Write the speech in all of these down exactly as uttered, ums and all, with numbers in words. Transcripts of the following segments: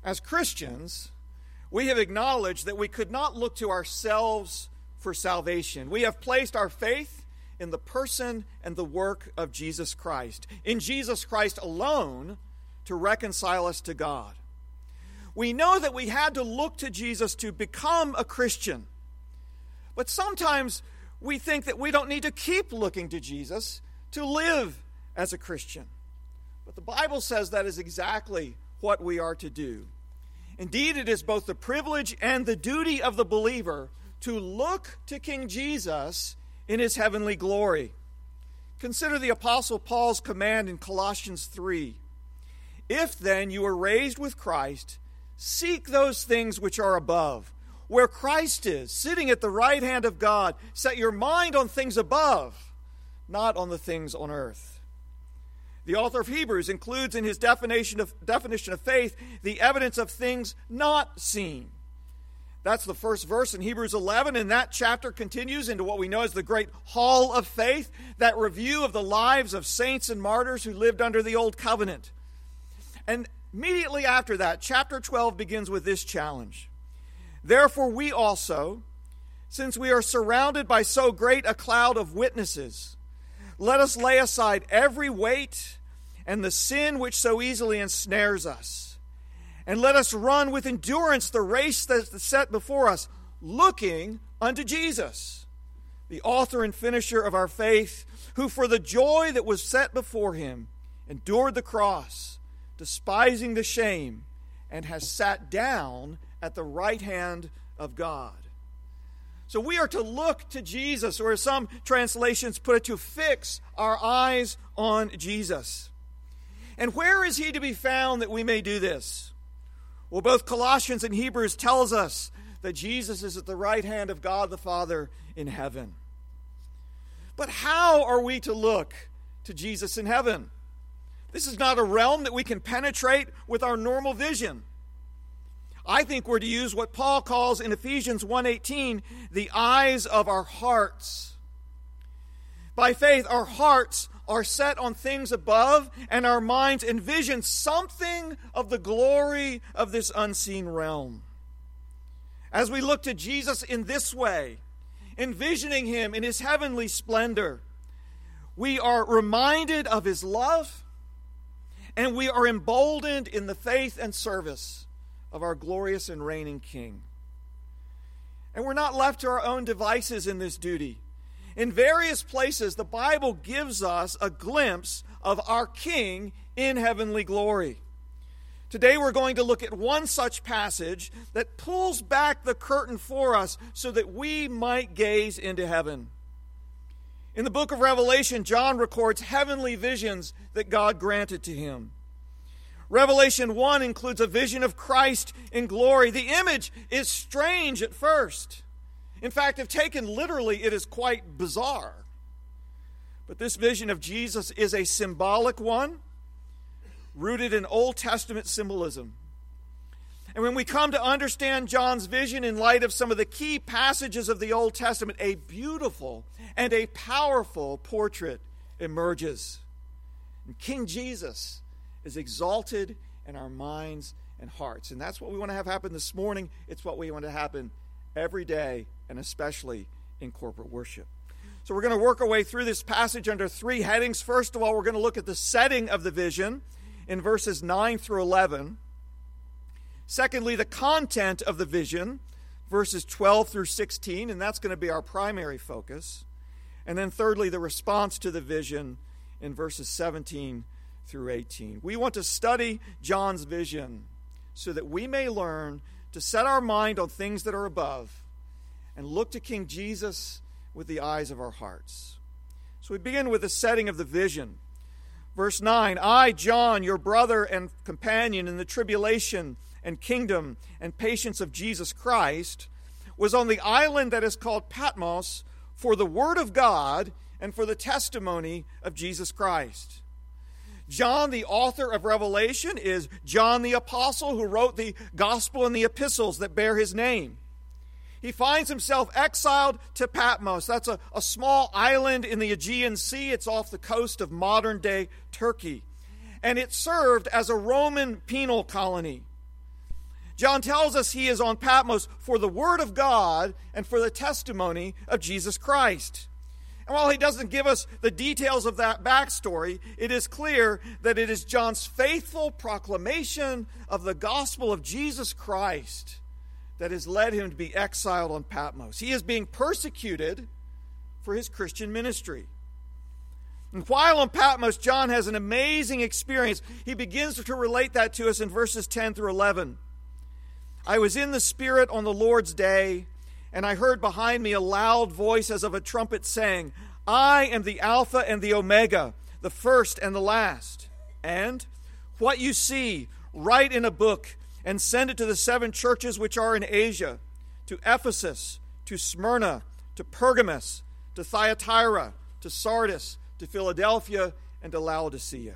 As Christians, we have acknowledged that we could not look to ourselves for salvation. We have placed our faith in the person and the work of Jesus Christ, in Jesus Christ alone, to reconcile us to God. We know that we had to look to Jesus to become a Christian. But sometimes we think that we don't need to keep looking to Jesus to live as a Christian. But the Bible says that is exactly what we are to do. Indeed, it is both the privilege and the duty of the believer to look to King Jesus in his heavenly glory. Consider the Apostle Paul's command in Colossians three. If then you are raised with Christ, seek those things which are above, where Christ is, sitting at the right hand of God. Set your mind on things above, not on the things on earth. The author of Hebrews includes in his definition of, definition of faith the evidence of things not seen. That's the first verse in Hebrews eleven, and that chapter continues into what we know as the great hall of faith, that review of the lives of saints and martyrs who lived under the old covenant. And immediately after that, chapter twelve begins with this challenge. Therefore we also, since we are surrounded by so great a cloud of witnesses, let us lay aside every weight and the sin which so easily ensnares us. And let us run with endurance the race that is set before us, looking unto Jesus, the author and finisher of our faith, who for the joy that was set before him endured the cross, despising the shame, and has sat down at the right hand of God. So we are to look to Jesus, or as some translations put it, to fix our eyes on Jesus. And where is he to be found that we may do this? Well, both Colossians and Hebrews tells us that Jesus is at the right hand of God the Father in heaven. But how are we to look to Jesus in heaven? This is not a realm that we can penetrate with our normal vision. I think we're to use what Paul calls in Ephesians one eighteen, the eyes of our hearts. By faith, our hearts are set on things above, and our minds envision something of the glory of this unseen realm. As we look to Jesus in this way, envisioning him in his heavenly splendor, we are reminded of his love, and we are emboldened in the faith and service of our glorious and reigning King. And we're not left to our own devices in this duty. In various places, the Bible gives us a glimpse of our King in heavenly glory. Today we're going to look at one such passage that pulls back the curtain for us so that we might gaze into heaven. In the book of Revelation, John records heavenly visions that God granted to him. Revelation one includes a vision of Christ in glory. The image is strange at first. In fact, if taken literally, it is quite bizarre. But this vision of Jesus is a symbolic one, rooted in Old Testament symbolism. And when we come to understand John's vision in light of some of the key passages of the Old Testament, a beautiful and a powerful portrait emerges. And King Jesus is exalted in our minds and hearts. And that's what we want to have happen this morning. It's what we want to happen every day, and especially in corporate worship. So we're going to work our way through this passage under three headings. First of all, we're going to look at the setting of the vision in verses nine through eleven. Secondly, the content of the vision, verses twelve through sixteen, and that's going to be our primary focus. And then thirdly, the response to the vision in verses seventeen through eighteen. We want to study John's vision so that we may learn to set our mind on things that are above and look to King Jesus with the eyes of our hearts. So we begin with the setting of the vision. Verse nine, I, John, your brother and companion in the tribulation and kingdom and patience of Jesus Christ, was on the island that is called Patmos for the word of God and for the testimony of Jesus Christ. John, the author of Revelation, is John the apostle who wrote the gospel and the epistles that bear his name. He finds himself exiled to Patmos. That's a, a small island in the Aegean Sea. It's off the coast of modern-day Turkey. And it served as a Roman penal colony. John tells us he is on Patmos for the word of God and for the testimony of Jesus Christ. And while he doesn't give us the details of that backstory, it is clear that it is John's faithful proclamation of the gospel of Jesus Christ that has led him to be exiled on Patmos. He is being persecuted for his Christian ministry. And while on Patmos, John has an amazing experience. He begins to relate that to us in verses ten through eleven. I was in the Spirit on the Lord's day, and I heard behind me a loud voice as of a trumpet saying, I am the Alpha and the Omega, the first and the last. And what you see, write in a book and send it to the seven churches which are in Asia, to Ephesus, to Smyrna, to Pergamos, to Thyatira, to Sardis, to Philadelphia, and to Laodicea.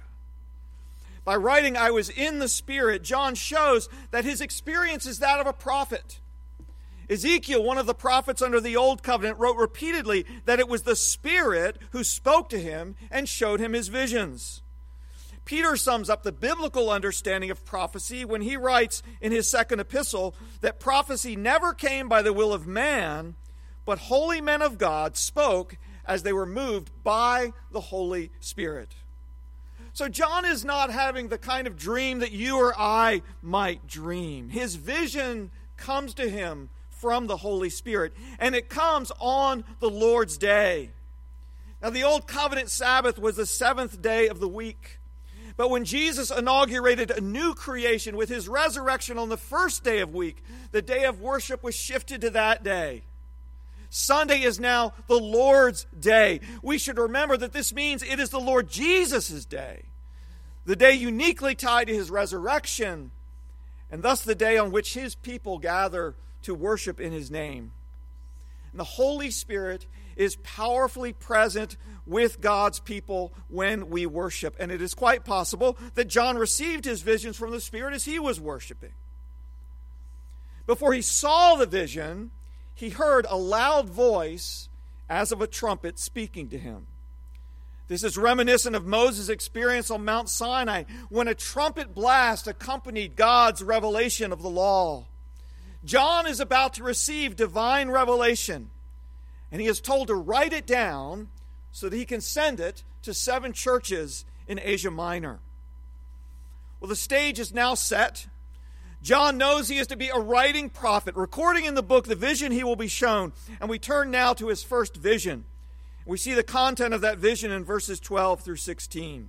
By writing, I was in the Spirit, John shows that his experience is that of a prophet. Ezekiel, one of the prophets under the Old Covenant, wrote repeatedly that it was the Spirit who spoke to him and showed him his visions. Peter sums up the biblical understanding of prophecy when he writes in his second epistle that prophecy never came by the will of man, but holy men of God spoke as they were moved by the Holy Spirit. So John is not having the kind of dream that you or I might dream. His vision comes to him from the Holy Spirit, and it comes on the Lord's day. Now, the Old Covenant Sabbath was the seventh day of the week. But when Jesus inaugurated a new creation with his resurrection on the first day of week, the day of worship was shifted to that day. Sunday is now the Lord's day. We should remember that this means it is the Lord Jesus' day, the day uniquely tied to his resurrection, and thus the day on which his people gather to worship in his name. And the Holy Spirit is powerfully present with God's people when we worship. And it is quite possible that John received his visions from the Spirit as he was worshiping. Before he saw the vision, he heard a loud voice as of a trumpet speaking to him. This is reminiscent of Moses' experience on Mount Sinai when a trumpet blast accompanied God's revelation of the law. John is about to receive divine revelation, and he is told to write it down so that he can send it to seven churches in Asia Minor. Well, the stage is now set. John knows he is to be a writing prophet, recording in the book the vision he will be shown. And we turn now to his first vision. We see the content of that vision in verses twelve through sixteen.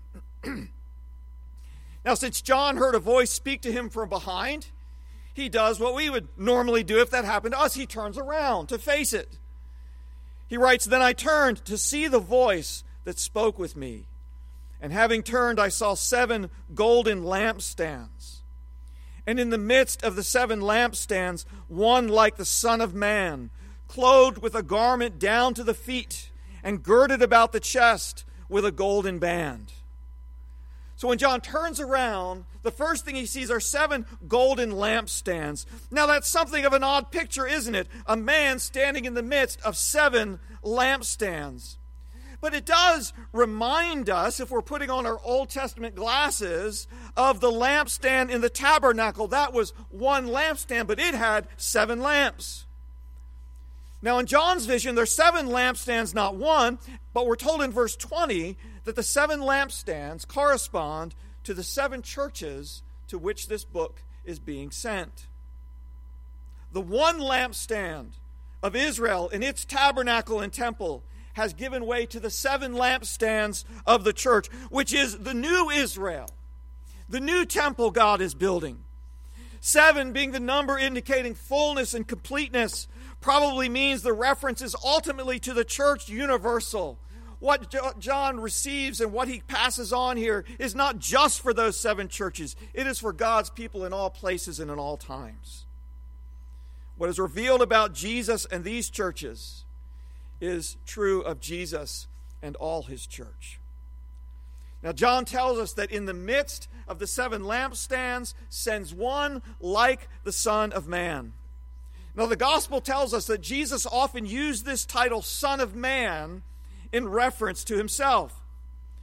Now, since John heard a voice speak to him from behind, he does what we would normally do if that happened to us. He turns around to face it. He writes, Then I turned to see the voice that spoke with me. And having turned, I saw seven golden lampstands. And in the midst of the seven lampstands, one like the Son of Man, clothed with a garment down to the feet, and girded about the chest with a golden band. So when John turns around, the first thing he sees are seven golden lampstands. Now that's something of an odd picture, isn't it? A man standing in the midst of seven lampstands. But it does remind us, if we're putting on our Old Testament glasses, of the lampstand in the tabernacle. That was one lampstand, but it had seven lamps. Now in John's vision, there's seven lampstands, not one, but we're told in verse twenty that the seven lampstands correspond to the seven churches to which this book is being sent. The one lampstand of Israel in its tabernacle and temple has given way to the seven lampstands of the church, which is the new Israel, the new temple God is building. Seven being the number indicating fullness and completeness probably means the reference is ultimately to the church universal. What John receives and what he passes on here is not just for those seven churches. It is for God's people in all places and in all times. What is revealed about Jesus and these churches is true of Jesus and all his church. Now, John tells us that in the midst of the seven lampstands sends one like the Son of Man. Now, the gospel tells us that Jesus often used this title, Son of Man, in reference to himself.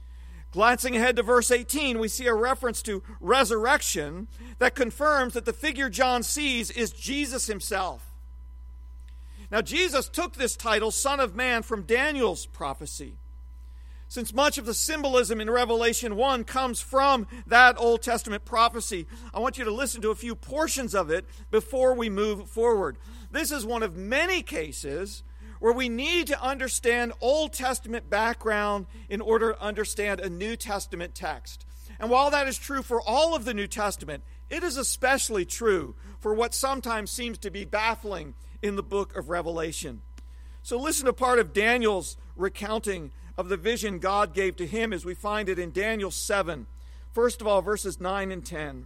Glancing ahead to verse eighteen, we see a reference to resurrection that confirms that the figure John sees is Jesus himself. Now, Jesus took this title, Son of Man, from Daniel's prophecy. Since much of the symbolism in Revelation one comes from that Old Testament prophecy, I want you to listen to a few portions of it before we move forward. This is one of many cases where we need to understand Old Testament background in order to understand a New Testament text. And while that is true for all of the New Testament, it is especially true for what sometimes seems to be baffling in the book of Revelation. So listen to part of Daniel's recounting of the vision God gave to him as we find it in Daniel seven. First of all, verses nine and ten.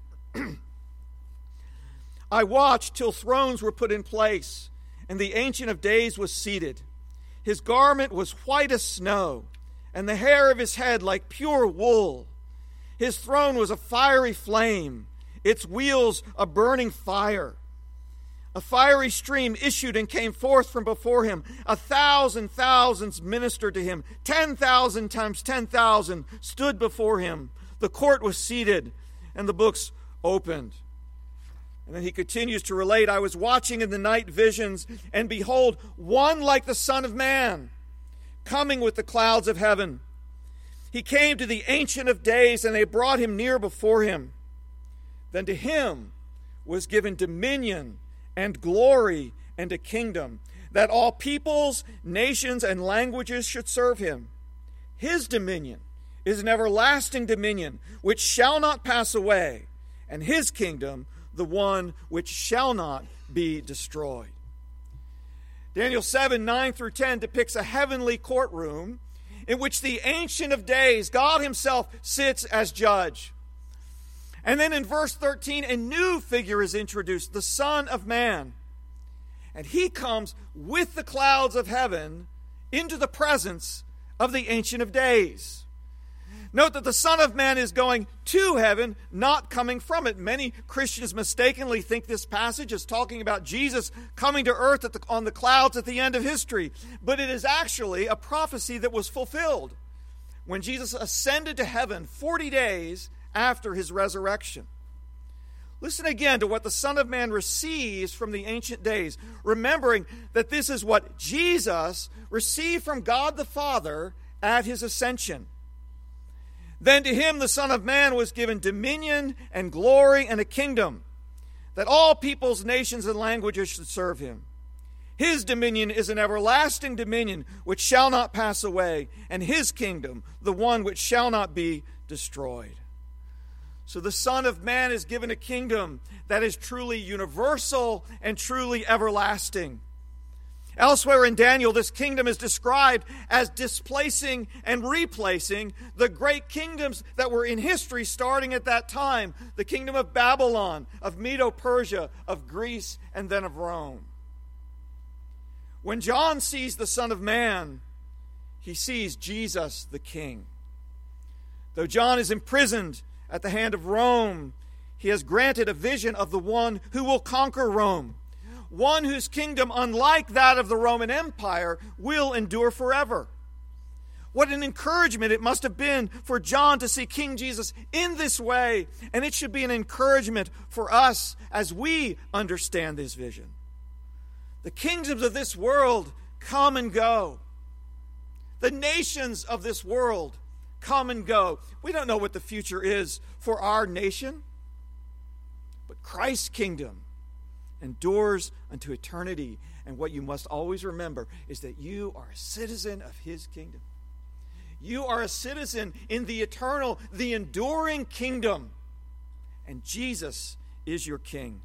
I watched till thrones were put in place, and the Ancient of Days was seated. His garment was white as snow, and the hair of his head like pure wool. His throne was a fiery flame, its wheels a burning fire. A fiery stream issued and came forth from before him. A thousand thousands ministered to him. Ten thousand times ten thousand stood before him. The court was seated, and the books opened. And then he continues to relate, I was watching in the night visions, and behold, one like the Son of Man, coming with the clouds of heaven. He came to the Ancient of Days, and they brought him near before him. Then to him was given dominion and glory and a kingdom, that all peoples, nations, and languages should serve him. His dominion is an everlasting dominion which shall not pass away, and his kingdom the one which shall not be destroyed. Daniel seven, nine through ten depicts a heavenly courtroom in which the Ancient of Days, God himself, sits as judge. And then in verse thirteen, a new figure is introduced, the Son of Man. And he comes with the clouds of heaven into the presence of the Ancient of Days. Note that the Son of Man is going to heaven, not coming from it. Many Christians mistakenly think this passage is talking about Jesus coming to earth at the, on the clouds at the end of history. But it is actually a prophecy that was fulfilled when Jesus ascended to heaven forty days after his resurrection. Listen again to what the Son of Man receives from the Ancient Days, remembering that this is what Jesus received from God the Father at his ascension. Then to him the Son of Man was given dominion and glory and a kingdom, that all peoples, nations, and languages should serve him. His dominion is an everlasting dominion which shall not pass away, and his kingdom the one which shall not be destroyed. So the Son of Man is given a kingdom that is truly universal and truly everlasting. Elsewhere in Daniel, this kingdom is described as displacing and replacing the great kingdoms that were in history starting at that time. The kingdom of Babylon, of Medo-Persia, of Greece, and then of Rome. When John sees the Son of Man, he sees Jesus the King. Though John is imprisoned at the hand of Rome, he has granted a vision of the one who will conquer Rome. One whose kingdom, unlike that of the Roman Empire, will endure forever. What an encouragement it must have been for John to see King Jesus in this way, and it should be an encouragement for us as we understand this vision. The kingdoms of this world come and go. The nations of this world come and go. We don't know what the future is for our nation, but Christ's kingdom endures unto eternity. And what you must always remember is that you are a citizen of his kingdom. You are a citizen in the eternal, the enduring kingdom. And Jesus is your king.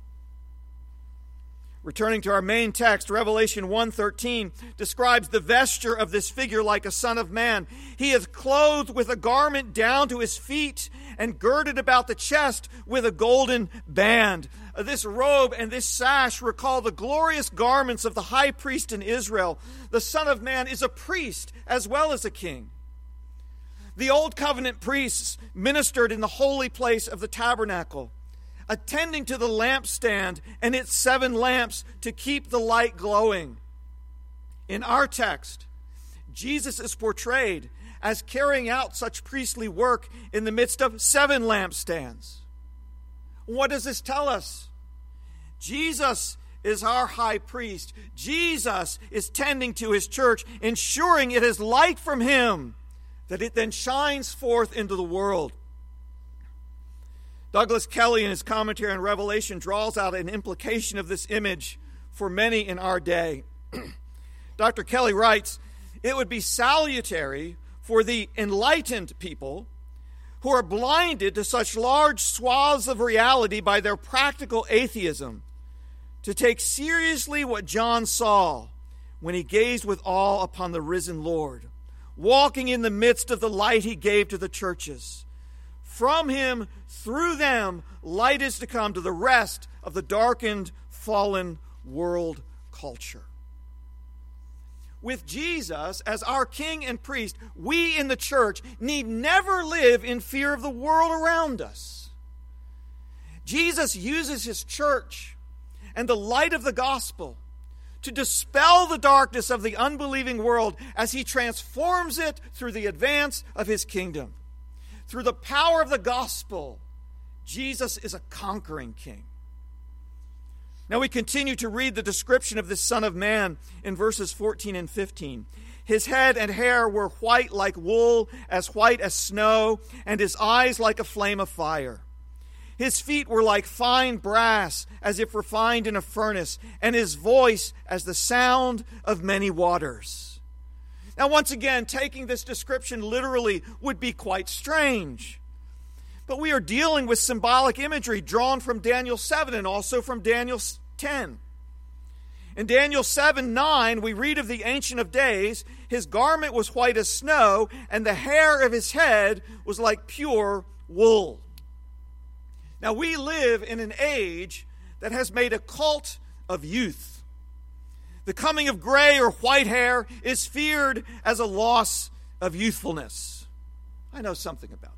Returning to our main text, Revelation one thirteen describes the vesture of this figure like a son of man. He is clothed with a garment down to his feet and girded about the chest with a golden band. This robe and this sash recall the glorious garments of the high priest in Israel. The Son of Man is a priest as well as a king. The Old Covenant priests ministered in the holy place of the tabernacle, attending to the lampstand and its seven lamps to keep the light glowing. In our text, Jesus is portrayed as carrying out such priestly work in the midst of seven lampstands. What does this tell us? Jesus is our high priest. Jesus is tending to his church, ensuring it has light from him, that it then shines forth into the world. Douglas Kelly, in his commentary on Revelation, draws out an implication of this image for many in our day. Doctor Kelly writes, "It would be salutary for the enlightened people who are blinded to such large swaths of reality by their practical atheism to take seriously what John saw when he gazed with awe upon the risen Lord, walking in the midst of the light he gave to the churches. From him, through them, light is to come to the rest of the darkened, fallen world culture." With Jesus as our king and priest, we in the church need never live in fear of the world around us. Jesus uses his church and the light of the gospel to dispel the darkness of the unbelieving world as he transforms it through the advance of his kingdom. Through the power of the gospel, Jesus is a conquering king. Now we continue to read the description of this Son of Man in verses fourteen and fifteen. His head and hair were white like wool, as white as snow, and his eyes like a flame of fire. His feet were like fine brass, as if refined in a furnace, and his voice as the sound of many waters. Now once again, taking this description literally would be quite strange. But we are dealing with symbolic imagery drawn from Daniel seven and also from Daniel ten. In Daniel seven nine, we read of the Ancient of Days. His garment was white as snow, and the hair of his head was like pure wool. Now, we live in an age that has made a cult of youth. The coming of gray or white hair is feared as a loss of youthfulness. I know something about that.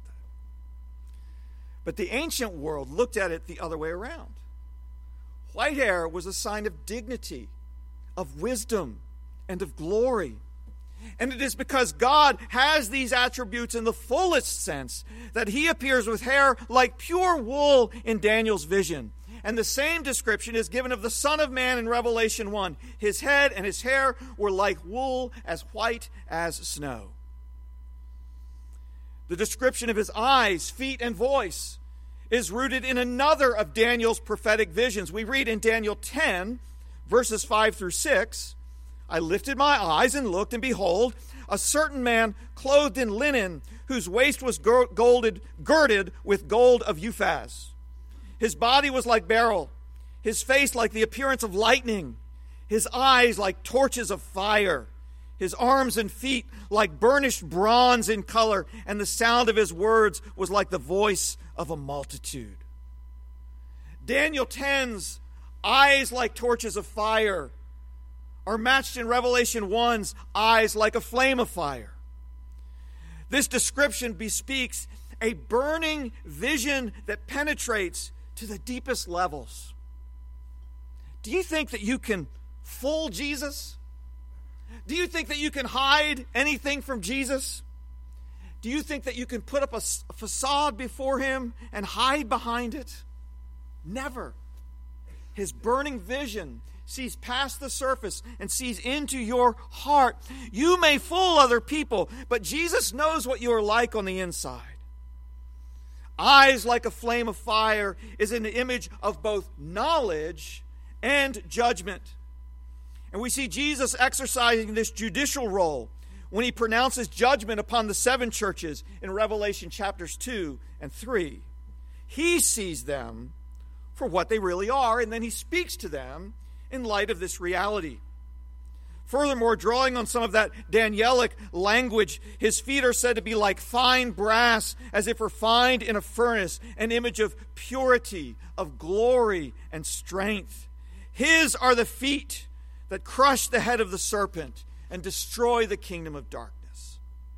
But the ancient world looked at it the other way around. White hair was a sign of dignity, of wisdom, and of glory. And it is because God has these attributes in the fullest sense that he appears with hair like pure wool in Daniel's vision. And the same description is given of the Son of Man in Revelation one. His head and his hair were like wool, as white as snow. The description of his eyes, feet, and voice is rooted in another of Daniel's prophetic visions. We read in Daniel ten, verses five through six, "I lifted my eyes and looked, and behold, a certain man clothed in linen, whose waist was golded, girded with gold of Uphaz. His body was like beryl, his face like the appearance of lightning, his eyes like torches of fire, his arms and feet like burnished bronze in color, and the sound of his words was like the voice of a multitude." Daniel ten's eyes like torches of fire are matched in Revelation one's eyes like a flame of fire. This description bespeaks a burning vision that penetrates to the deepest levels. Do you think that you can fool Jesus? Do you think that you can hide anything from Jesus? Do you think that you can put up a facade before him and hide behind it? Never. His burning vision sees past the surface and sees into your heart. You may fool other people, but Jesus knows what you are like on the inside. Eyes like a flame of fire is an image of both knowledge and judgment. And we see Jesus exercising this judicial role when he pronounces judgment upon the seven churches in Revelation chapters two and three. He sees them for what they really are, and then he speaks to them in light of this reality. Furthermore, drawing on some of that Danielic language, his feet are said to be like fine brass, as if refined in a furnace, an image of purity, of glory, and strength. His are the feet that crush the head of the serpent and destroy the kingdom of darkness.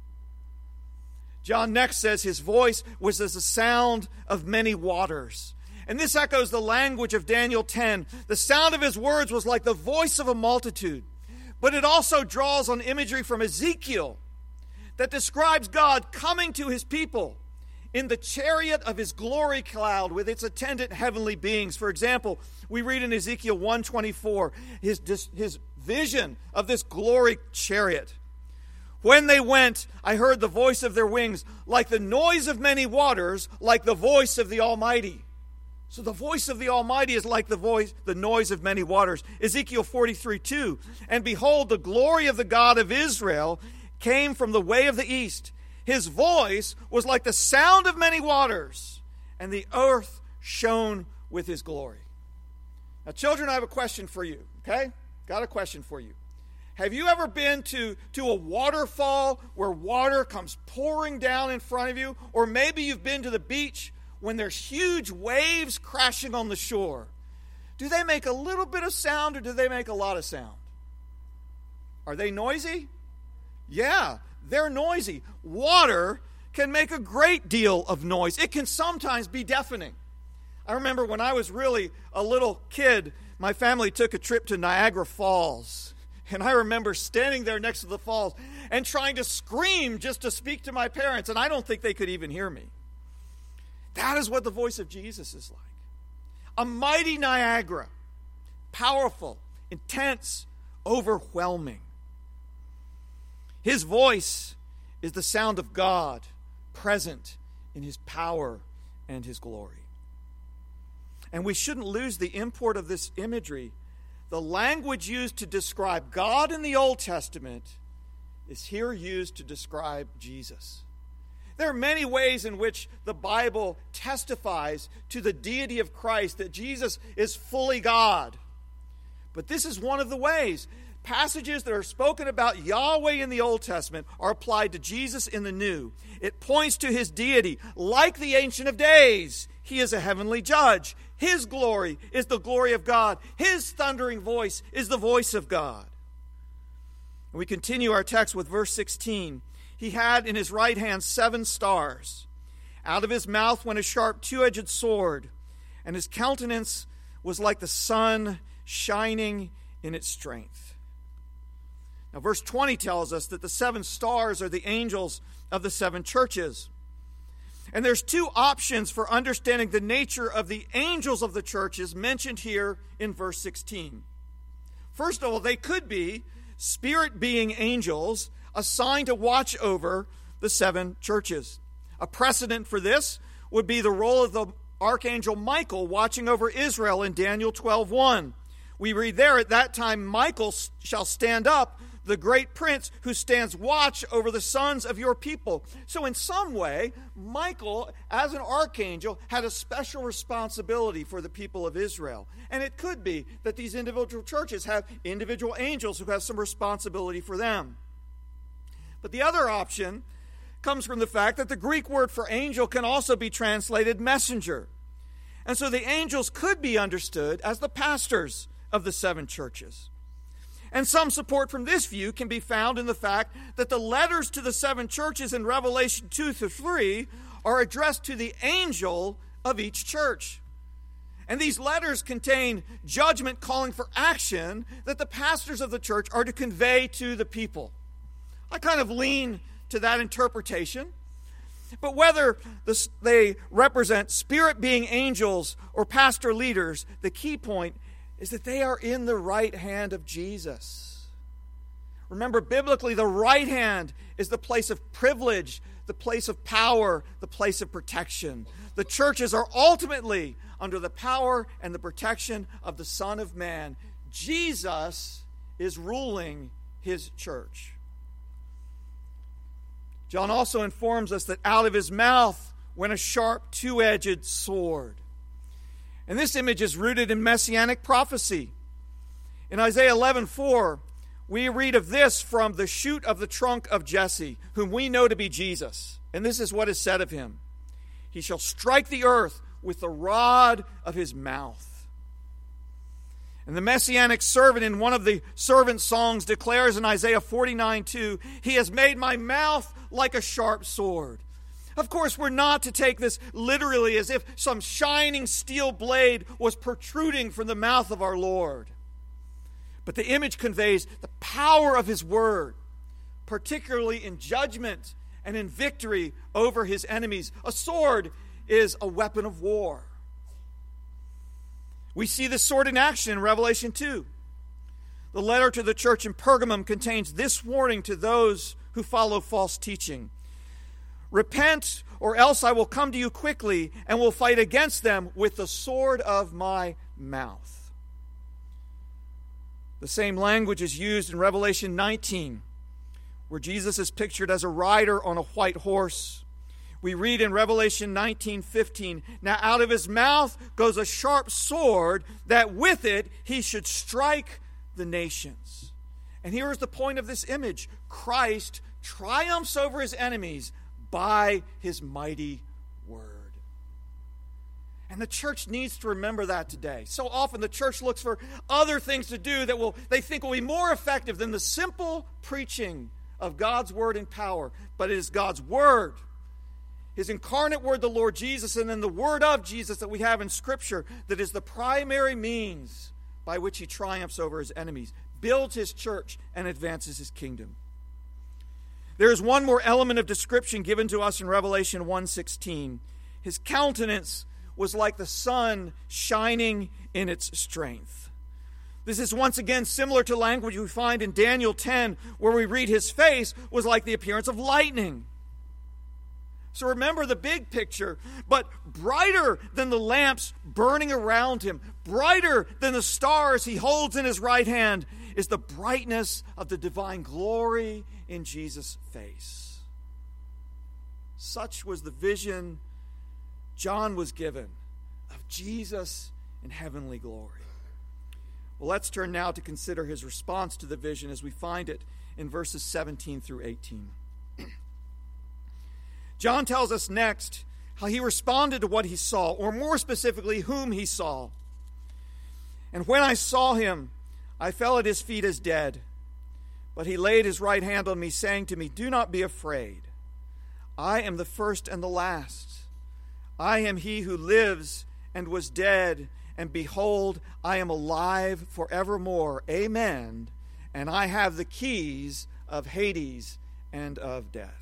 John next says his voice was as the sound of many waters. And this echoes the language of Daniel ten. The sound of his words was like the voice of a multitude. But it also draws on imagery from Ezekiel. that describes God coming to his people in the chariot of his glory cloud with its attendant heavenly beings. For example, we read in Ezekiel one twenty-four, his, his vision of this glory chariot. When they went, I heard the voice of their wings, like the noise of many waters, like the voice of the Almighty. So the voice of the Almighty is like the voice, the noise of many waters. Ezekiel forty-three two, and behold, the glory of the God of Israel came from the way of the east. His voice was like the sound of many waters, and the earth shone with his glory. Now, children, I have a question for you, okay? Got a question for you. Have you ever been to, to a waterfall where water comes pouring down in front of you? Or maybe you've been to the beach when there's huge waves crashing on the shore. Do they make a little bit of sound or do they make a lot of sound? Are they noisy? Yeah, they're noisy. Water can make a great deal of noise. It can sometimes be deafening. I remember when I was really a little kid, my family took a trip to Niagara Falls. And I remember standing there next to the falls and trying to scream just to speak to my parents, and I don't think they could even hear me. That is what the voice of Jesus is like. A mighty Niagara, powerful, intense, overwhelming. His voice is the sound of God present in his power and his glory. And we shouldn't lose the import of this imagery. The language used to describe God in the Old Testament is here used to describe Jesus. There are many ways in which the Bible testifies to the deity of Christ, that Jesus is fully God. But this is one of the ways. Passages that are spoken about Yahweh in the Old Testament are applied to Jesus in the New. It points to his deity, like the Ancient of Days. He is a heavenly judge. His glory is the glory of God. His thundering voice is the voice of God. And we continue our text with verse sixteen. He had in his right hand seven stars. Out of his mouth went a sharp two-edged sword, and his countenance was like the sun shining in its strength. Now, verse twenty tells us that the seven stars are the angels of the seven churches. And there's two options for understanding the nature of the angels of the churches mentioned here in verse sixteen. First of all, they could be spirit-being angels assigned to watch over the seven churches. A precedent for this would be the role of the archangel Michael watching over Israel in Daniel twelve one. We read there, at that time Michael shall stand up, the great prince who stands watch over the sons of your people. So in some way, Michael, as an archangel, had a special responsibility for the people of Israel. And it could be that these individual churches have individual angels who have some responsibility for them. But the other option comes from the fact that the Greek word for angel can also be translated messenger. And so the angels could be understood as the pastors of the seven churches. And some support from this view can be found in the fact that the letters to the seven churches in Revelation two through three are addressed to the angel of each church. And these letters contain judgment calling for action that the pastors of the church are to convey to the people. I kind of lean to that interpretation. But whether this, they represent spirit-being angels or pastor leaders, the key point is that they are in the right hand of Jesus. Remember, biblically, the right hand is the place of privilege, the place of power, the place of protection. The churches are ultimately under the power and the protection of the Son of Man. Jesus is ruling his church. John also informs us that out of his mouth went a sharp two-edged sword. And this image is rooted in messianic prophecy. In Isaiah eleven four, we read of this from the shoot of the trunk of Jesse, whom we know to be Jesus. And this is what is said of him. He shall strike the earth with the rod of his mouth. And the messianic servant in one of the servant songs declares in Isaiah forty-nine two, he has made my mouth like a sharp sword. Of course, we're not to take this literally as if some shining steel blade was protruding from the mouth of our Lord. But the image conveys the power of his word, particularly in judgment and in victory over his enemies. A sword is a weapon of war. We see this sword in action in Revelation two. The letter to the church in Pergamum contains this warning to those who follow false teaching. Repent, or else I will come to you quickly and will fight against them with the sword of my mouth. The same language is used in Revelation nineteen, where Jesus is pictured as a rider on a white horse. We read in Revelation nineteen fifteen, now out of his mouth goes a sharp sword, that with it he should strike the nations. And here is the point of this image. Christ triumphs over his enemies by his mighty word. And the church needs to remember that today. So often the church looks for other things to do that will they think will be more effective than the simple preaching of God's word and power. But it is God's word, his incarnate word, the Lord Jesus, and then the word of Jesus that we have in Scripture that is the primary means by which he triumphs over his enemies, builds his church, and advances his kingdom. There is one more element of description given to us in Revelation one sixteen. His countenance was like the sun shining in its strength. This is once again similar to language we find in Daniel ten, where we read his face was like the appearance of lightning. So remember the big picture, but brighter than the lamps burning around him, brighter than the stars he holds in his right hand, is the brightness of the divine glory in Jesus' face. Such was the vision John was given of Jesus in heavenly glory. Well, let's turn now to consider his response to the vision as we find it in verses seventeen through eighteen. John tells us next how he responded to what he saw, or more specifically, whom he saw. And when I saw him, I fell at his feet as dead. But he laid his right hand on me, saying to me, do not be afraid. I am the first and the last. I am he who lives and was dead, and behold, I am alive forevermore. Amen. And I have the keys of Hades and of death.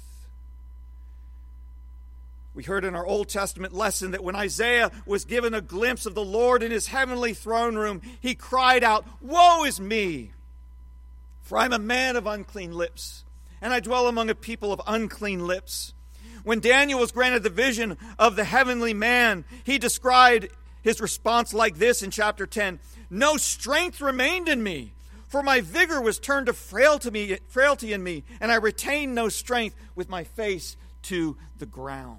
We heard in our Old Testament lesson that when Isaiah was given a glimpse of the Lord in his heavenly throne room, he cried out, woe is me, for I am a man of unclean lips, and I dwell among a people of unclean lips. When Daniel was granted the vision of the heavenly man, he described his response like this in chapter ten. No strength remained in me, for my vigor was turned to frailty, frailty in me, and I retained no strength with my face to the ground.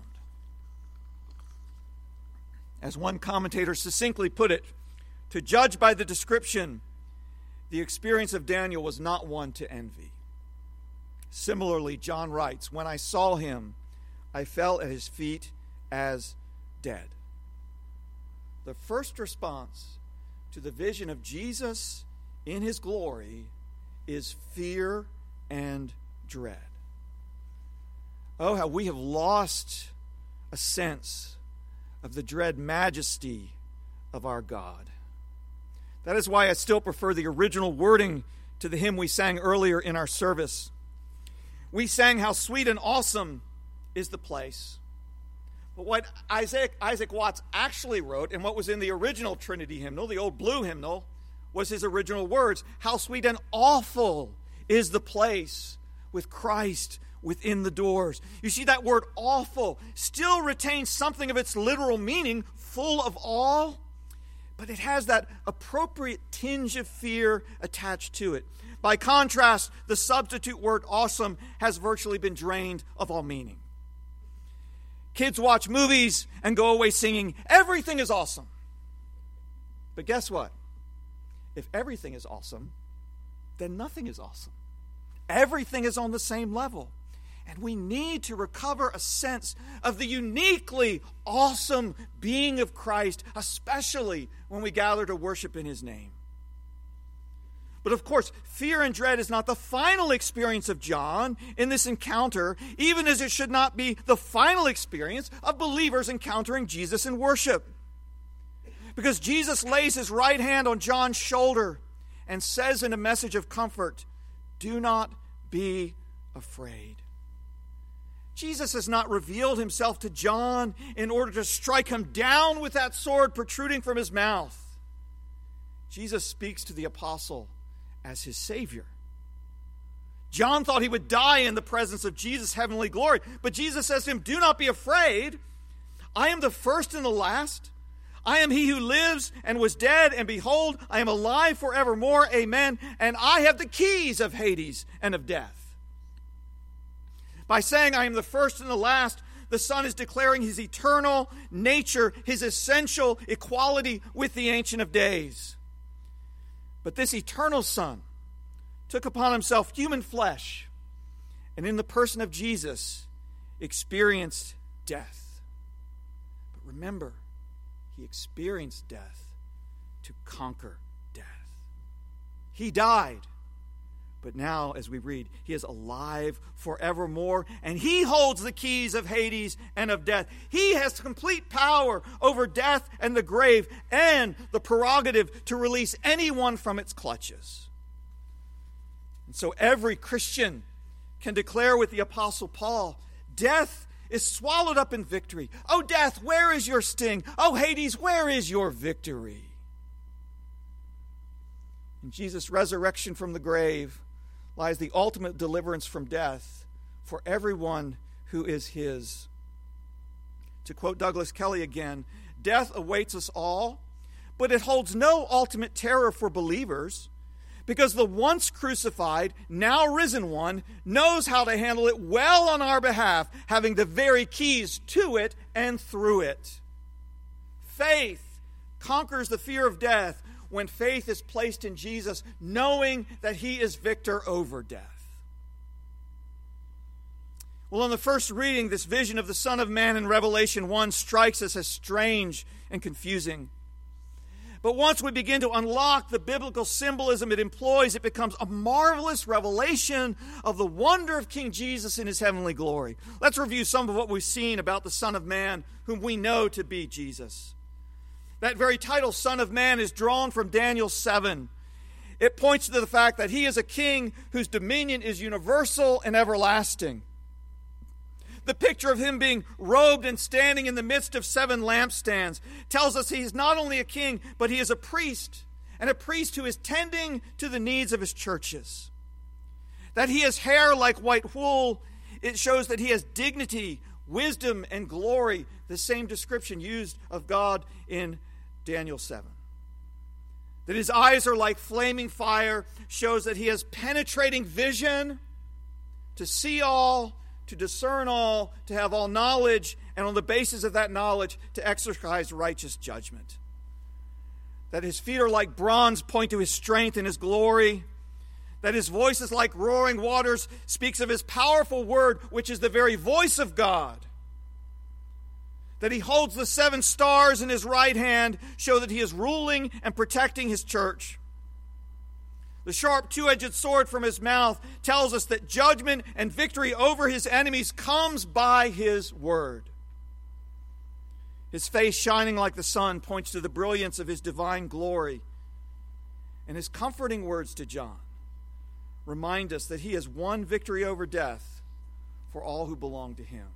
As one commentator succinctly put it, to judge by the description, the experience of Daniel was not one to envy. Similarly, John writes, when I saw him, I fell at his feet as dead. The first response to the vision of Jesus in his glory is fear and dread. Oh, how we have lost a sense of the dread majesty of our God. That is why I still prefer the original wording to the hymn we sang earlier in our service. We sang how sweet and awesome is the place. But what Isaac, Isaac Watts actually wrote, and what was in the original Trinity hymnal, the old blue hymnal, was his original words. How sweet and awful is the place with Christ within the doors. You see, that word awful still retains something of its literal meaning, full of awe, but it has that appropriate tinge of fear attached to it. By contrast, the substitute word awesome has virtually been drained of all meaning. Kids watch movies and go away singing, everything is awesome. But guess what? If everything is awesome, then nothing is awesome. Everything is on the same level. And we need to recover a sense of the uniquely awesome being of Christ, especially when we gather to worship in his name. But of course, fear and dread is not the final experience of John in this encounter, even as it should not be the final experience of believers encountering Jesus in worship. Because Jesus lays his right hand on John's shoulder and says in a message of comfort, do not be afraid. Jesus has not revealed himself to John in order to strike him down with that sword protruding from his mouth. Jesus speaks to the apostle as his Savior. John thought he would die in the presence of Jesus' heavenly glory, but Jesus says to him, "Do not be afraid. I am the first and the last. I am he who lives and was dead, and behold, I am alive forevermore. Amen. And I have the keys of Hades and of death." By saying, "I am the first and the last," the Son is declaring his eternal nature, his essential equality with the Ancient of Days. But this eternal Son took upon himself human flesh, and in the person of Jesus experienced death. But remember, he experienced death to conquer death. He died, but now, as we read, he is alive forevermore, and he holds the keys of Hades and of death. He has complete power over death and the grave, and the prerogative to release anyone from its clutches. And so every Christian can declare with the Apostle Paul, "Death is swallowed up in victory. Oh, death, where is your sting? Oh, Hades, where is your victory?" In Jesus' resurrection from the grave lies the ultimate deliverance from death for everyone who is his. To quote Douglas Kelly again, "Death awaits us all, but it holds no ultimate terror for believers, because the once crucified, now risen one knows how to handle it well on our behalf, having the very keys to it and through it." Faith conquers the fear of death when faith is placed in Jesus, knowing that he is victor over death. Well, in the first reading, this vision of the Son of Man in Revelation one strikes us as strange and confusing. But once we begin to unlock the biblical symbolism it employs, it becomes a marvelous revelation of the wonder of King Jesus in his heavenly glory. Let's review some of what we've seen about the Son of Man, whom we know to be Jesus. That very title, Son of Man, is drawn from Daniel seven. It points to the fact that he is a king whose dominion is universal and everlasting. The picture of him being robed and standing in the midst of seven lampstands tells us he is not only a king, but he is a priest, and a priest who is tending to the needs of his churches. That he has hair like white wool, it shows that he has dignity, wisdom, and glory, the same description used of God in Daniel seven. That his eyes are like flaming fire shows that he has penetrating vision to see all, to discern all, to have all knowledge, and on the basis of that knowledge to exercise righteous judgment. That his feet are like bronze, point to his strength and his glory. That his voice is like roaring waters, speaks of his powerful word, which is the very voice of God. That he holds the seven stars in his right hand show that he is ruling and protecting his church. The sharp two-edged sword from his mouth tells us that judgment and victory over his enemies comes by his word. His face shining like the sun points to the brilliance of his divine glory. And his comforting words to John remind us that he has won victory over death for all who belong to him.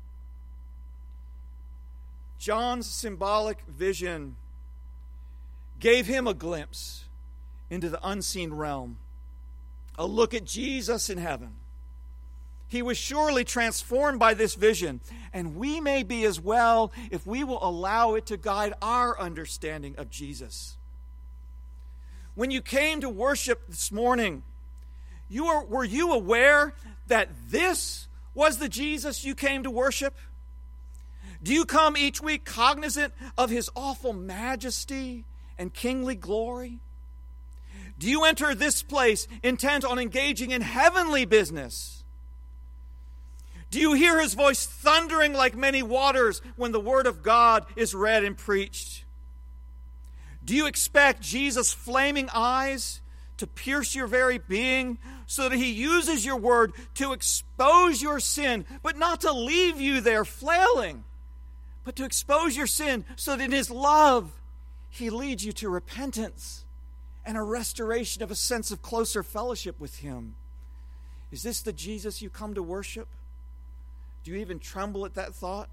John's symbolic vision gave him a glimpse into the unseen realm, a look at Jesus in heaven. He was surely transformed by this vision, and we may be as well if we will allow it to guide our understanding of Jesus. When you came to worship this morning, you were, were you aware that this was the Jesus you came to worship? Do you come each week cognizant of his awful majesty and kingly glory? Do you enter this place intent on engaging in heavenly business? Do you hear his voice thundering like many waters when the word of God is read and preached? Do you expect Jesus' flaming eyes to pierce your very being so that he uses your word to expose your sin, but not to leave you there flailing, but to expose your sin so that in his love he leads you to repentance and a restoration of a sense of closer fellowship with him? Is this the Jesus you come to worship? Do you even tremble at that thought?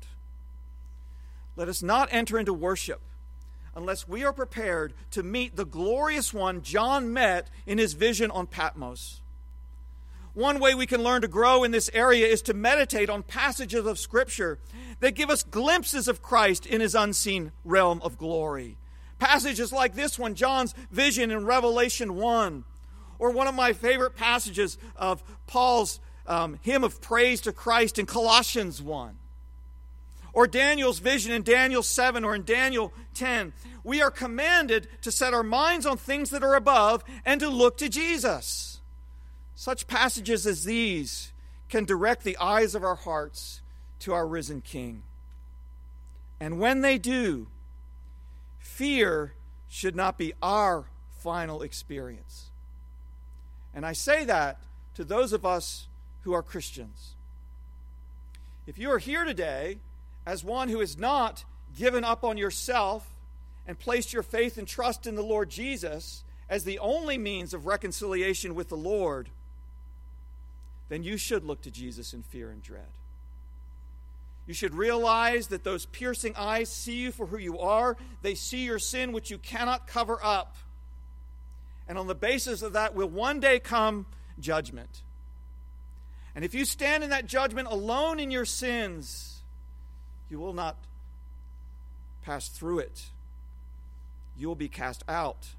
Let us not enter into worship unless we are prepared to meet the glorious one John met in his vision on Patmos. One way we can learn to grow in this area is to meditate on passages of Scripture that give us glimpses of Christ in his unseen realm of glory. Passages like this one, John's vision in Revelation one, or one of my favorite passages of Paul's um, hymn of praise to Christ in Colossians one. Or Daniel's vision in Daniel seven or in Daniel ten. We are commanded to set our minds on things that are above and to look to Jesus. Such passages as these can direct the eyes of our hearts to our risen King. And when they do, fear should not be our final experience. And I say that to those of us who are Christians. If you are here today as one who has not given up on yourself and placed your faith and trust in the Lord Jesus as the only means of reconciliation with the Lord, then you should look to Jesus in fear and dread. You should realize that those piercing eyes see you for who you are. They see your sin, which you cannot cover up. And on the basis of that will one day come judgment. And if you stand in that judgment alone in your sins, you will not pass through it. You will be cast out.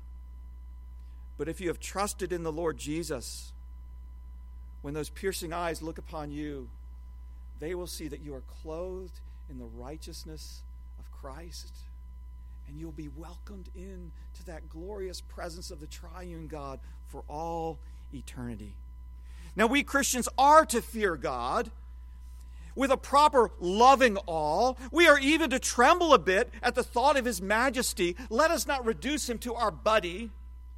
But if you have trusted in the Lord Jesus, when those piercing eyes look upon you, they will see that you are clothed in the righteousness of Christ. And you'll be welcomed into that glorious presence of the triune God for all eternity. Now, we Christians are to fear God with a proper loving awe. We are even to tremble a bit at the thought of his majesty. Let us not reduce him to our buddy.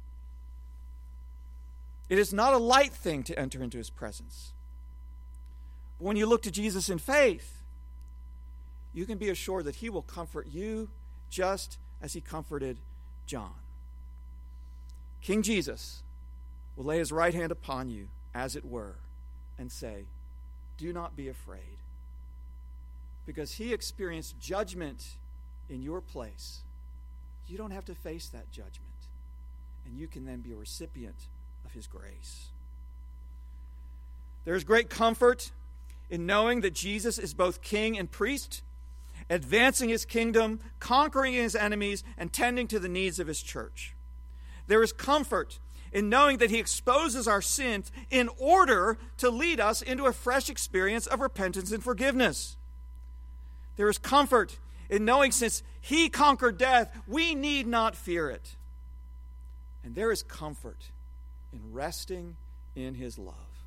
It is not a light thing to enter into his presence. But when you look to Jesus in faith, you can be assured that he will comfort you just as he comforted John. King Jesus will lay his right hand upon you, as it were, and say, "Do not be afraid," because he experienced judgment in your place. You don't have to face that judgment, and you can then be a recipient of his grace. There is great comfort in knowing that Jesus is both king and priest, advancing his kingdom, conquering his enemies, and tending to the needs of his church. There is comfort in knowing that he exposes our sins in order to lead us into a fresh experience of repentance and forgiveness. There is comfort in knowing since he conquered death, we need not fear it. And there is comfort in resting in his love.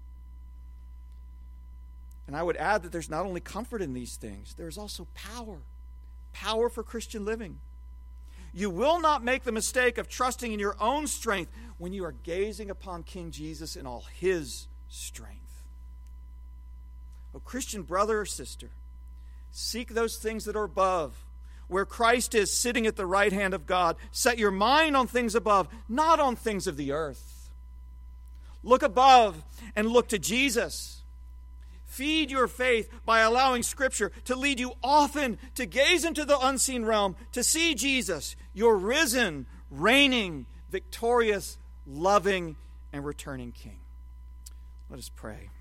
And I would add that there's not only comfort in these things, there's also power. Power for Christian living. You will not make the mistake of trusting in your own strength when you are gazing upon King Jesus in all his strength. Oh, Christian brother or sister, seek those things that are above, where Christ is sitting at the right hand of God. Set your mind on things above, not on things of the earth. Look above and look to Jesus. Feed your faith by allowing Scripture to lead you often to gaze into the unseen realm, to see Jesus, your risen, reigning, victorious, loving, and returning King. Let us pray.